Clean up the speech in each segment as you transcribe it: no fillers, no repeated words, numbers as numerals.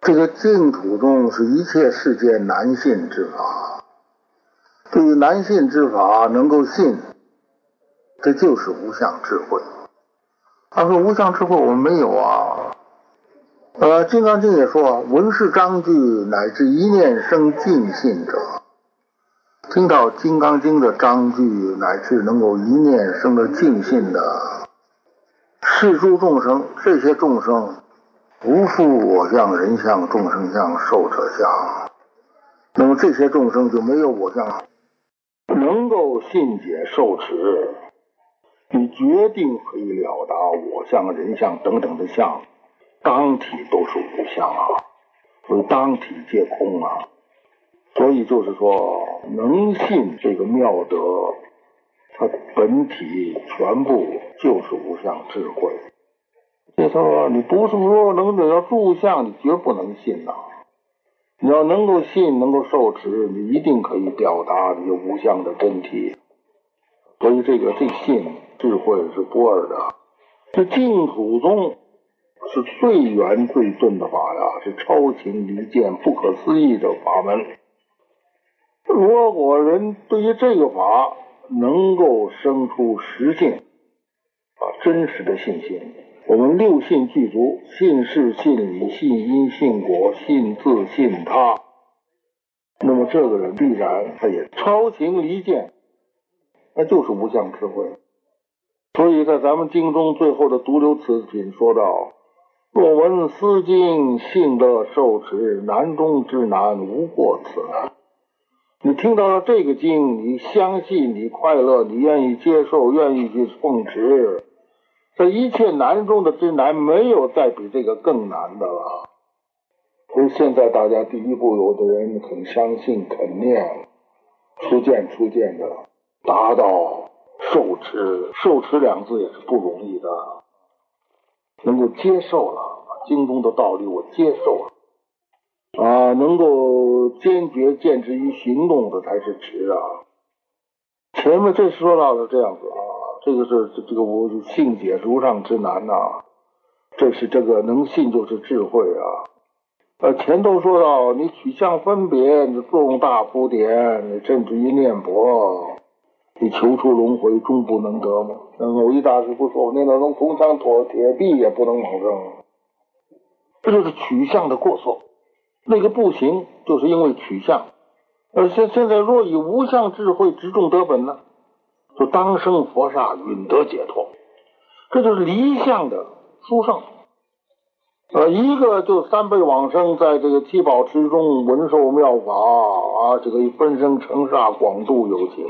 这个净土宗是一切世间难信之法，对于难信之法能够信，这就是无相智慧。他说无相智慧我们没有啊。金刚经也说，闻是章句乃至一念生尽信者，听到金刚经的章句乃至能够一念生的尽信的是诸众生，这些众生无复我相、人相、众生相、寿者相，那么这些众生就没有我相，能够信解受持，你决定可以了达我相、人相等等的相，当体都是无相啊，所以当体皆空啊。所以就是说，能信这个妙德，它本体全部就是无相智慧。这时候你不是说你要住相，你绝不能信呐。你要能够信，能够受持，你一定可以表达你无相的真体。所以这信智慧是不二的。这净土宗是最圆最顿的法呀，是超情离见、不可思议的法门。如果人对于这个法能够生出实信真实的信心，我们六信具足，信事、信理、信因、信果、信自、信他，那么这个人必然他也超情离见，那就是无相智慧。所以在咱们经中最后的独流此品说到，若闻思经，信乐受持，难中之难，无过此难。你听到了这个经，你相信，你快乐，你愿意接受，愿意去奉持，这一切难中的之难，没有再比这个更难的了。所以现在大家第一步，有的人肯相信，肯念，初渐的达到受持两字也是不容易的，能够接受了经中的道理，我接受了能够坚决见之于行动的才是持啊。前面这说到的这样子这个是这个我信解如上之难这是这个能信就是智慧前头说到你取相分别，你作用大福典，你甚至于念佛，你求出轮回终不能得吗？偶一大师不说，念到能铜墙铁壁也不能往生，这就是取相的过错。那个不行，就是因为取相。现在若以无相智慧直中得本呢，就当生佛刹，允得解脱。这就是离相的殊胜。一个就三辈往生，在这个七宝池中闻受妙法这个分生成刹，广度有情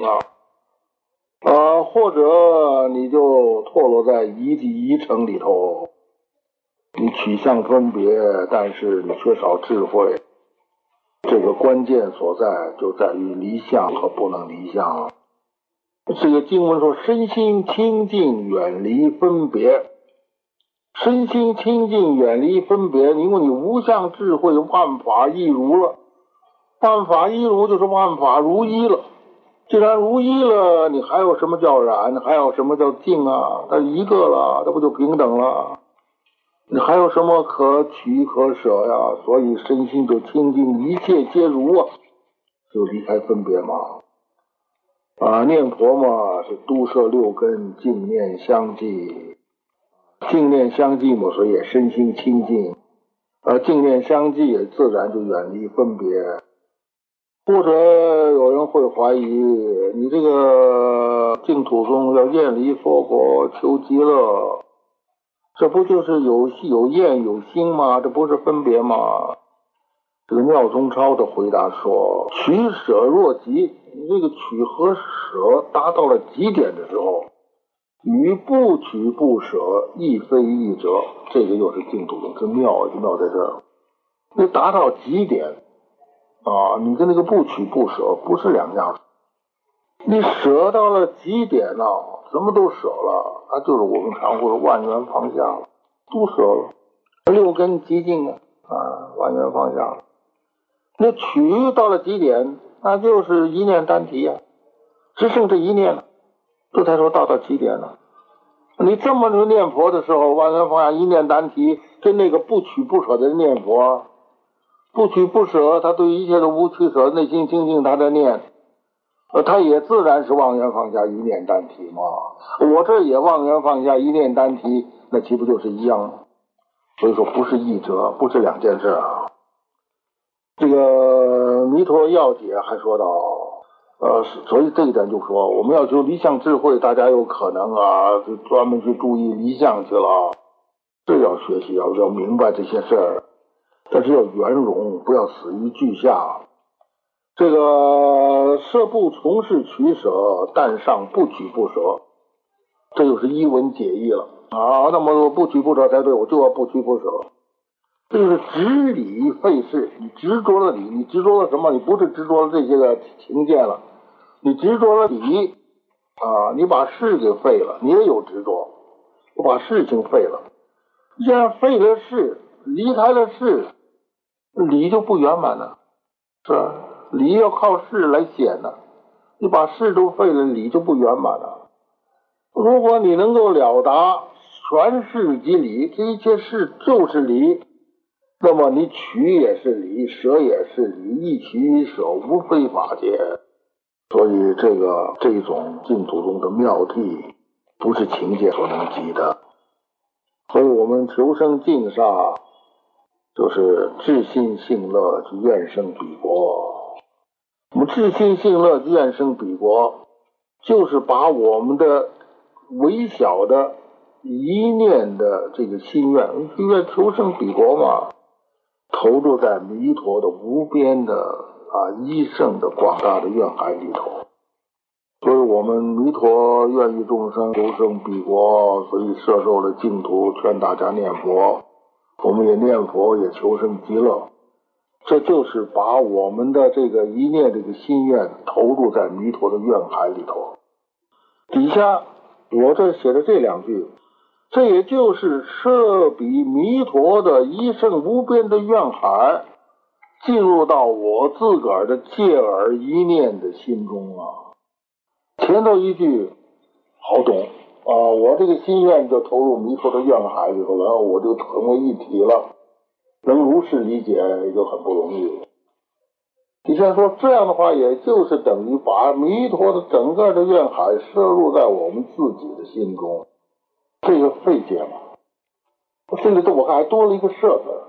或者你就堕落在疑城里头，你取相分别，但是你缺少智慧。这个关键所在就在于离相和不能离相。这个经文说，身心清净，远离分别。身心清净，远离分别，因为你无相智慧，万法一如了。万法一如就是万法如一了。既然如一了，你还有什么叫染？还有什么叫净它一个了，这不就平等了？你还有什么可取可舍呀？所以身心就清净，一切皆如就离开分别嘛。念佛嘛，是都摄六根，净念相继。净念相继嘛，所以也身心清净。净念相继，也自然就远离分别。或者有人会怀疑，你这个净土宗要厌离娑婆，求极乐，这不就是有厌有心吗？这不是分别吗？这个妙宗超的回答说，取舍若极，你这个取和舍达到了极点的时候，与不取不舍亦非一者。这个又是净土宗之妙，就妙在这儿。你达到极点你跟那个不取不舍不是两样。你舍到了极点什么都舍了，那就是我们常说的万缘放下了，都舍了。六根极净万缘放下了。那取到了极点，那就是一念单提只剩这一念了，这才说到极点了。你这么念佛的时候，万缘放下，一念单提，跟那个不取不舍的念佛， 不取不舍，他对一切都不取舍，内心清净，他在念，他也自然是妄缘放下，一念单提嘛。我这也妄缘放下，一念单提，那岂不就是一样吗？所以说不是一者，不是两件事啊。这个弥陀要解还说到，所以这一点就说，我们要求离相智慧，大家有可能啊，就专门去注意离相去了，这要学习，要明白这些事儿，但是要圆融，不要死于句下。这个舍不从事取舍，但上不取不舍，这就是一文解义了啊。那么不取不舍才对，我就要不取不舍。这就是执理废事，你执着了理，你执着了什么？你不是执着了这些个情见了，你执着了理啊，你把事给废了，你也有执着，我把事情废了。既然废了事，离开了事，理就不圆满了，是吧？理要靠事来显呢，你把事都废了，理就不圆满了。如果你能够了达全事即理，这一切事就是理，那么你取也是理，舍也是理，一取一舍无非法界。所以这种净土中的妙谛，不是情界所能及的。所以我们求生净沙，就是至心性乐，愿生彼国。我们至心性乐，愿生彼国，就是把我们的微小的一念的这个心愿，愿求生彼国嘛，投入在弥陀的无边的一圣的广大的愿海里头。所以我们弥陀愿与众生求生彼国，所以摄受了净土，劝大家念佛。我们也念佛，也求生极乐。这就是把我们的这个一念这个心愿投入在弥陀的愿海里头。底下我这写的这两句，这也就是摄彼弥陀的一圣无边的愿海，进入到我自个儿的借耳一念的心中啊。前头一句好懂啊，我这个心愿就投入弥陀的愿海里头，然后我就成为一体了，能如是理解也就很不容易。底下说这样的话，也就是等于把弥陀的整个的愿海摄入在我们自己的心中，这个费解嘛。甚至我还多了一个摄字，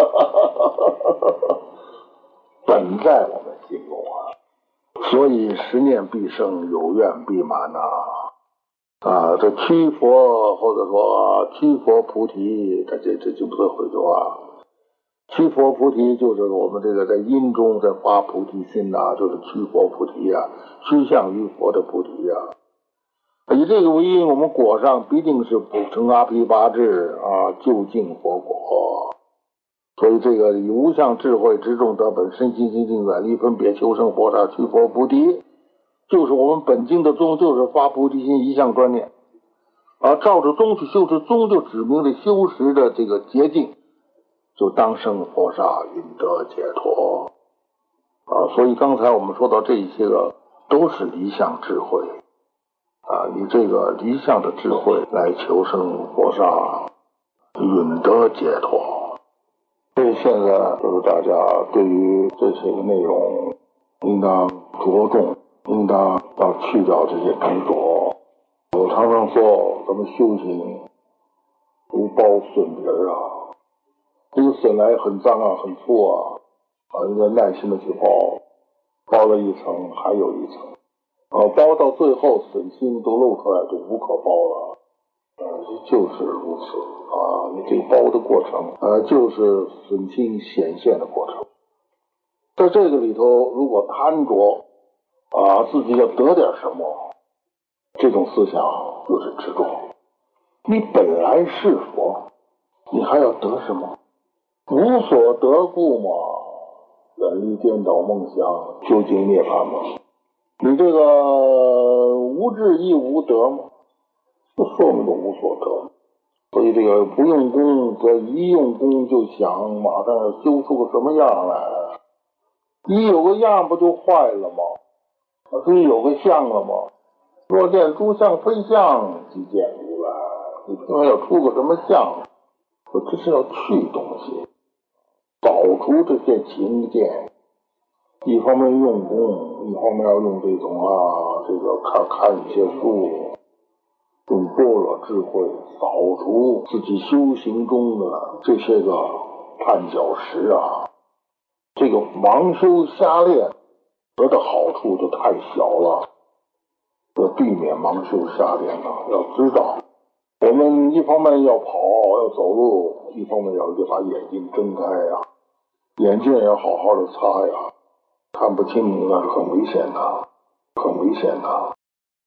本在我们心中啊。所以十念必生，有愿必满这驱佛或者说驱佛菩提，这就不得回头啊。驱佛菩提就是我们这个在因中在发菩提心就是驱佛菩提趋向于佛的菩提以这个为因，我们果上必定是普成阿毗跋致究竟佛果。所以这个以无相智慧直众得本，身心清净，远离分别，求生佛刹，驱佛菩提，就是我们本经的宗，就是发菩提心，一向专念照着宗去修持，宗就指明了修持的这个捷径，就当生佛刹，云得解脱所以刚才我们说到这一些个都是离相智慧以这个离相的智慧来求生佛刹，云得解脱。所以现在就是大家对于这些个内容应当着重，应当要去掉这些执着。我常常说咱们修行如包笋皮这个笋来很脏很粗应该耐心的去包了一层还有一层包到最后笋心都露出来，就无可包了就是如此你这个包的过程就是笋心显现的过程。在这个里头，如果贪着自己要得点什么，这种思想就是执着。你本来是佛，你还要得什么？无所得故嘛，远离颠倒梦想，究竟涅槃嘛。你这个无智亦无得嘛，就说明了无所得。所以这个不用功，则一用功就想马上要修出个什么样来，一有个样不就坏了吗？所以有个相了吗？若见诸相非相，即见如来。你听要出个什么相，这是要去东西，保扫除这些情见，一方面用功，一方面要用这种看一些书，用般若智慧扫除自己修行中的这些个绊脚石啊。这个盲修瞎练得的好处就太小了，要避免盲修瞎练呢。要知道，我们一方面要跑要走路，一方面要把眼睛睁开呀，眼镜要好好的擦呀，看不清那是很危险的，很危险的。